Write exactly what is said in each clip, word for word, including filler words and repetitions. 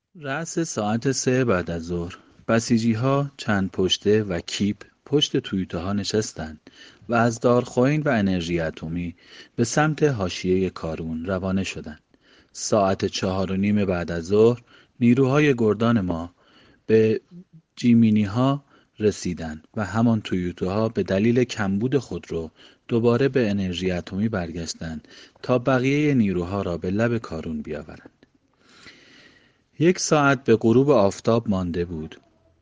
رأس ساعت سه بعد از ظهر، بسیجیها چند پشته و کیپ پشت تویوتاها نشستند و از دارخوئین و انرژی اتمی به سمت حاشیه کارون روانه شدند. ساعت چهار و نیم بعد از ظهر نیروهای گردان ما به جیمینیها رسیدند و همان تویوتاها به دلیل کمبود خودرو دوباره به انرژی اتمی برگشتند تا بقیه نیروها را به لب کارون بیاورند. یک ساعت به غروب آفتاب مانده بود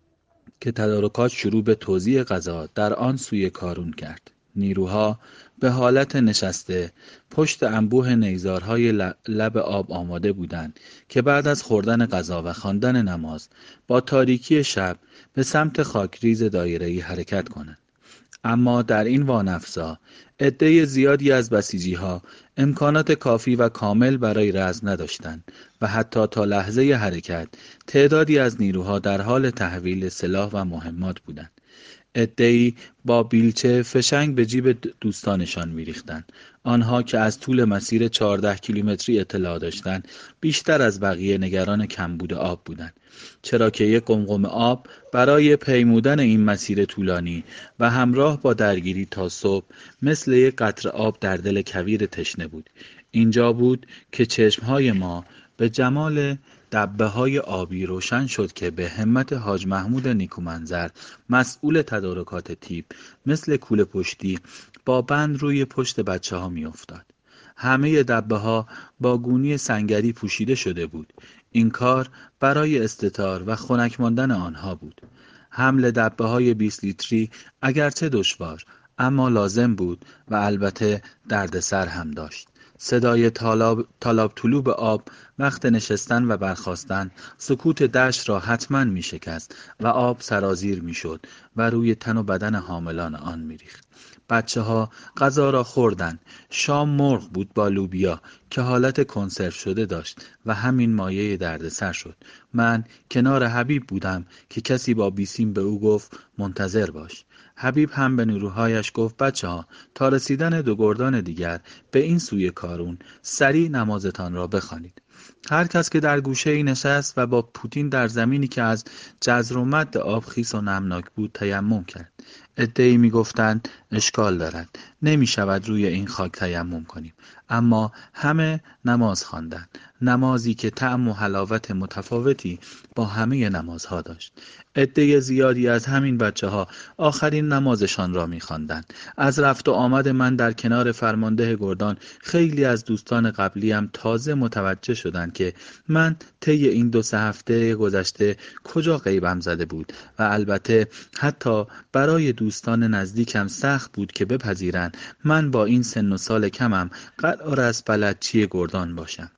که تدارکات شروع به توزیع غذا در آن سوی کارون کرد. نیروها به حالت نشسته پشت انبوه نیزارهای لب آب آماده بودند که بعد از خوردن غذا و خواندن نماز با تاریکی شب به سمت خاکریز دایره‌ای حرکت کنند. اما در این وانفسا عده زیادی از بسیجیها امکانات کافی و کامل برای رزم نداشتند و حتی تا لحظه حرکت تعدادی از نیروها در حال تحویل سلاح و مهمات بودند. عده‌ای با بیلچه فشنگ به جیب دوستانشان می‌ریختند. آنها که از طول مسیر چهارده کیلومتری اطلاع داشتند بیشتر از بقیه نگران کمبود آب بودند، چرا که یک قمقم آب برای پیمودن این مسیر طولانی و همراه با درگیری تا صبح مثل یک قطره آب در دل کویر تشنه بود. اینجا بود که چشمهای ما به جمال دبه های آبی روشن شد که به همت حاج محمود نیکومنظر مسئول تدارکات تیپ مثل کوله پشتی با بند روی پشت بچه ها می افتاد. همه دبه ها با گونی سنگری پوشیده شده بود. این کار برای استتار و خنک ماندن آنها بود. حمل دبه های بیست لیتری اگرچه دشوار اما لازم بود و البته دردسر هم داشت. صدای تالاب, تالاب طلوب آب وقت نشستن و برخاستن سکوت دشت را حتما می شکست و آب سرازیر می شد و روی تن و بدن حاملان آن می ریخت. بچه ها غذا را خوردن. شام مرغ بود با لوبیا که حالت کنسرو شده داشت و همین مایه دردسر شد. من کنار حبیب بودم که کسی با بیسیم به او گفت منتظر باش. حبیب هم به نیروهایش گفت بچه ها تا رسیدن دو گردان دیگر به این سوی کارون سریع نمازتان را بخوانید. هر کس که در گوشه ای نشست و با پوتین در زمینی که از جزر و مد آب خیس و نمناک بود تیمم کرد. عده‌ای می گفتند اشکال دارد، نمی شود روی این خاک تیمم کنیم. اما همه نماز خواندند، نمازی که طعم و حلاوت متفاوتی با همه نمازها داشت. عده زیادی از همین بچه ها آخرین نمازشان را می خواندند. از رفت و آمد من در کنار فرمانده گردان خیلی از دوستان قبلیم تازه متوجه شدند که من طی این دو سه هفته گذشته کجا غیبم زده بود و البته حتی برای دوستان نزدیکم سخت بود که بپذیرند من با این سن و سال کمم قرار است بلدچی گردان باشم.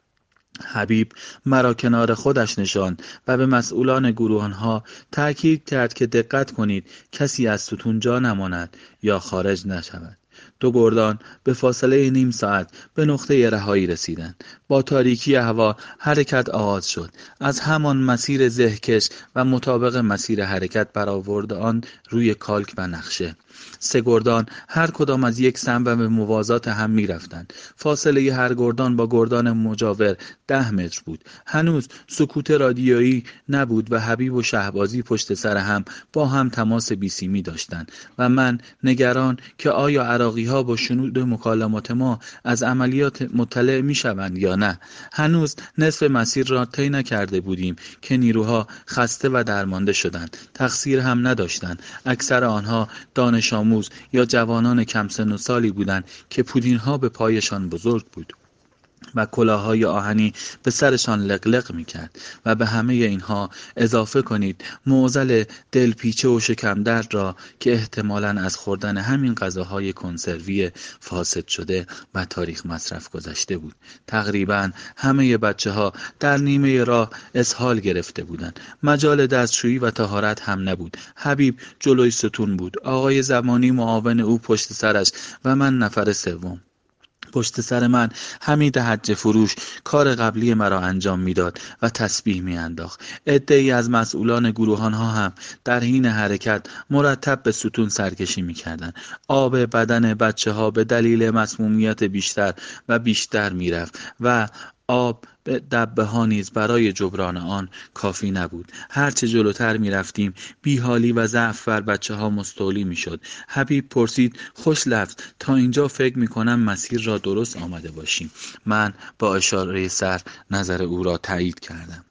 حبیب مرا کنار خودش نشاند و به مسئولان گروهانها تأکید کرد که دقت کنید کسی از ستون جا نماند یا خارج نشود. دو گردان به فاصله نیم ساعت به نقطه رهایی رسیدند. با تاریکی هوا حرکت آغاز شد. از همان مسیر زهکش و مطابق مسیر حرکت برآورد آن روی کالک و نقشه. سه گردان هر کدام از یک سمت و به موازات هم می رفتند. فاصله هر گردان با گردان مجاور ده متر بود. هنوز سکوت رادیویی نبود و حبیب و شهبازی پشت سر هم با هم تماس بیسیمی داشتند و من نگران که آیا عراقی ها با شنود مکالمات ما از عملیات مطلع می شوند یا نه. هنوز نصف مسیر را طی نکرده بودیم که نیروها خسته و درمانده شدند. تقصیر هم نداشتند. اکثر آنها دانش آموز یا جوانان کم سن و سالی بودند که پودینها به پایشان بزرگ بود و کلاههای آهنی به سرشان لقلق میکرد و به همه اینها اضافه کنید معضل دلپیچه و شکم درد را که احتمالاً از خوردن همین غذاهای کنسروی فاسد شده و تاریخ مصرف گذشته بود. تقریباً همه بچه ها در نیمه راه اسهال گرفته بودند. مجال دستشویی و طهارت هم نبود. حبیب جلوی ستون بود، آقای زمانی معاون او پشت سرش و من نفر سوم. پشت سر من حمید حج فروش کار قبلی مرا انجام میداد و تسبیح میانداخت. عده‌ای از مسئولان گروهانها هم در حین حرکت مرتب به ستون سرکشی میکردند. آب بدن بچه ها به دلیل مسمومیت بیشتر و بیشتر میرفت و آب به دبه ها نیز برای جبران آن کافی نبود. هرچه جلوتر می رفتیم بیحالی و ضعف بر بچه ها مستولی می شد. حبیب پرسید خوش لفظ تا اینجا فکر می کنم مسیر را درست آمده باشیم. من با اشاره سر نظر او را تایید کردم.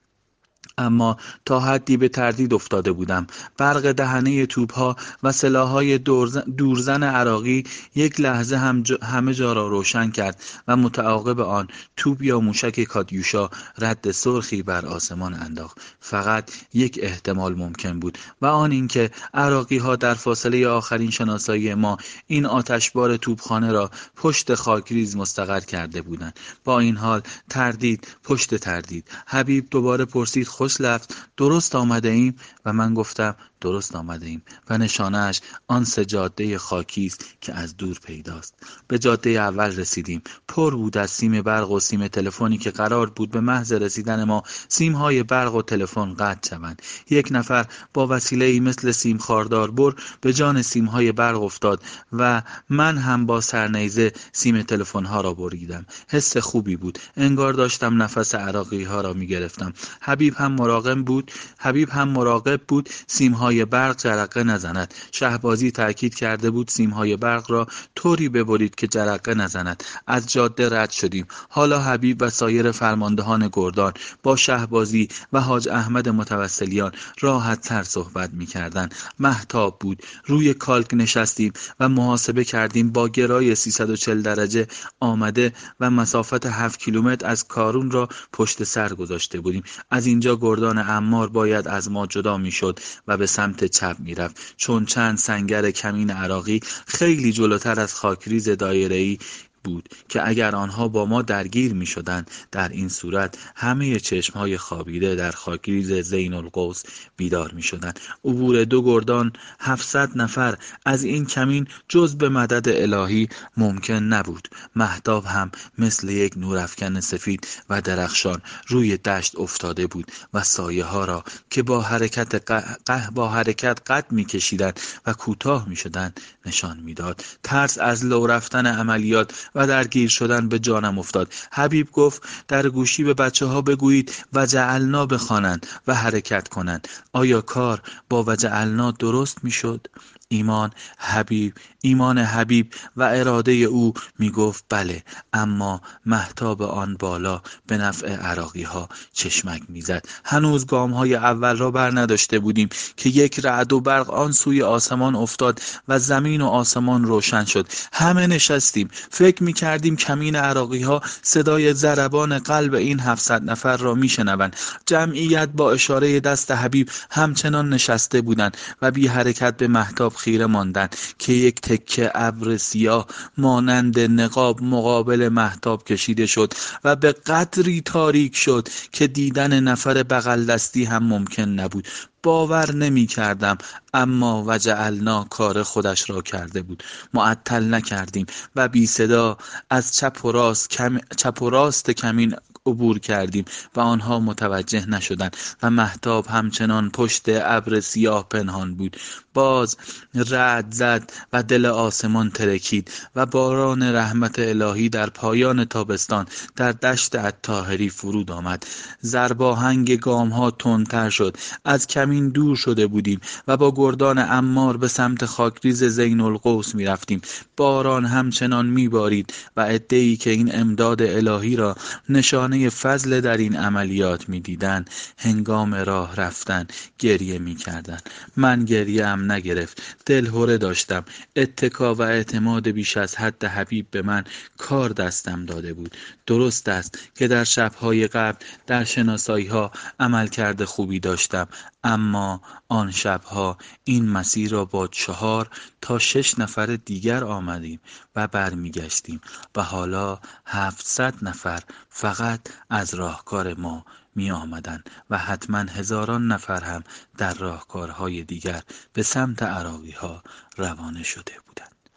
اما تا حدی به تردید افتاده بودم. برق دهنه توپ‌ها و سلاح‌های دورزن عراقی یک لحظه هم ج... همه جا را روشن کرد و متعاقب آن توپ یا موشک کاتیوشا رد سرخی بر آسمان انداخت. فقط یک احتمال ممکن بود و آن اینکه عراقی‌ها در فاصله آخرین شناسایی ما این آتشبار توپخانه را پشت خاکریز مستقر کرده بودند. با این حال تردید پشت تردید. حبیب دوباره پرسید خوش لفظ درست آمده ایم؟ و من گفتم درست آمده ایم و نشانهش آن سه جاده خاکی است که از دور پیداست. به جاده اول رسیدیم. پر بود از سیم برق و سیم تلفنی که قرار بود به محض رسیدن ما سیم‌های برق و تلفن قطع شوند. یک نفر با وسیله‌ای مثل سیم خاردار بر به جان سیم‌های برق افتاد و من هم با سرنیزه سیم تلفن‌ها را بریدم. حس خوبی بود. انگار داشتم نفس عراقی‌ها را می‌گرفتم. حبیب هم مراقب بود. حبیب هم مراقب بود سیم‌های برق جرقه نزند. شهبازی تاکید کرده بود سیم‌های برق را طوری ببرید که جرقه نزند. از جاده رد شدیم. حالا حبیب و سایر فرماندهان گردان با شهبازی و حاج احمد متوسلیان راحت تر صحبت می‌کردند. مهتاب بود. روی کالک نشستیم و محاسبه کردیم. با گرای سیصد و چهل درجه آمده و مسافت هفت کیلومتر از کارون را پشت سر گذاشته بودیم. از اینجا گردان عمار باید از ما جدا می‌شد و به سمت چپ می‌رفت، چون چند سنگر کمین عراقی خیلی جلوتر از خاکریز دایره‌ای بود که اگر آنها با ما درگیر می شدند در این صورت همه چشمهای خوابیده در خاکریز زین القوس بیدار می شدند. عبور دو گردان هفتصد نفر از این کمین جز به مدد الهی ممکن نبود. مهتاب هم مثل یک نورافکن سفید و درخشان روی دشت افتاده بود و سایه ها را که با حرکت قه با حرکت قد می کشیدند و کوتاه می شدند نشان می داد. ترس از لو رفتن عملیات و درگیر شدن به جانم افتاد. حبیب گفت در گوشی به بچه ها بگویید و جعلنا بخوانند و حرکت کنند. آیا کار با و جعلنا درست می شد؟ ایمان حبیب ایمان حبیب و اراده او می گفت بله، اما مهتاب آن بالا به نفع عراقی ها چشمک می زد. هنوز گام های اول را بر نداشته بودیم که یک رعد و برق آن سوی آسمان افتاد و زمین و آسمان روشن شد. همه نشستیم. فکر می کردیم کمین عراقی ها صدای ضربان قلب این هفتصد نفر را می شنوند. جمعیت با اشاره دست حبیب همچنان نشسته بودند و بی حرکت به مهتاب خیره ماندند که یک تکه ابر سیاه مانند نقاب مقابل مهتاب کشیده شد و به قدری تاریک شد که دیدن نفر بغل دستی هم ممکن نبود. باور نمی کردم، اما وجعلنا کار خودش را کرده بود. معطل نکردیم و بی صدا از چپ و راست کم... چپ و راست کمین عبور کردیم و آنها متوجه نشدند و مهتاب همچنان پشت ابر سیاه پنهان بود. باز رعد زد و دل آسمان ترکید و باران رحمت الهی در پایان تابستان در دشت الطاهری فرود آمد. ضرباهنگ گام ها تندتر شد. از کمین دور شده بودیم و با گردان عمار به سمت خاکریز زین القوس می رفتیم. باران همچنان می بارید و عده‌ای که این امداد الهی را نشانه فضل در این عملیات می دیدن هنگام راه رفتن گریه می کردن. من گریه ام نگرفت. دلهره داشتم. اتکا و اعتماد بیش از حد حبیب به من کار دستم داده بود. درست است که در شبهای قبل در شناسایی ها عمل کرده خوبی داشتم، اما آن شبها این مسیر را با چهار تا شش نفر دیگر آمدیم و برمیگشتیم و حالا هفتصد نفر فقط از راهکار ما می آمدن و حتما هزاران نفر هم در راهکارهای دیگر به سمت عراقی ها روانه شده بودند.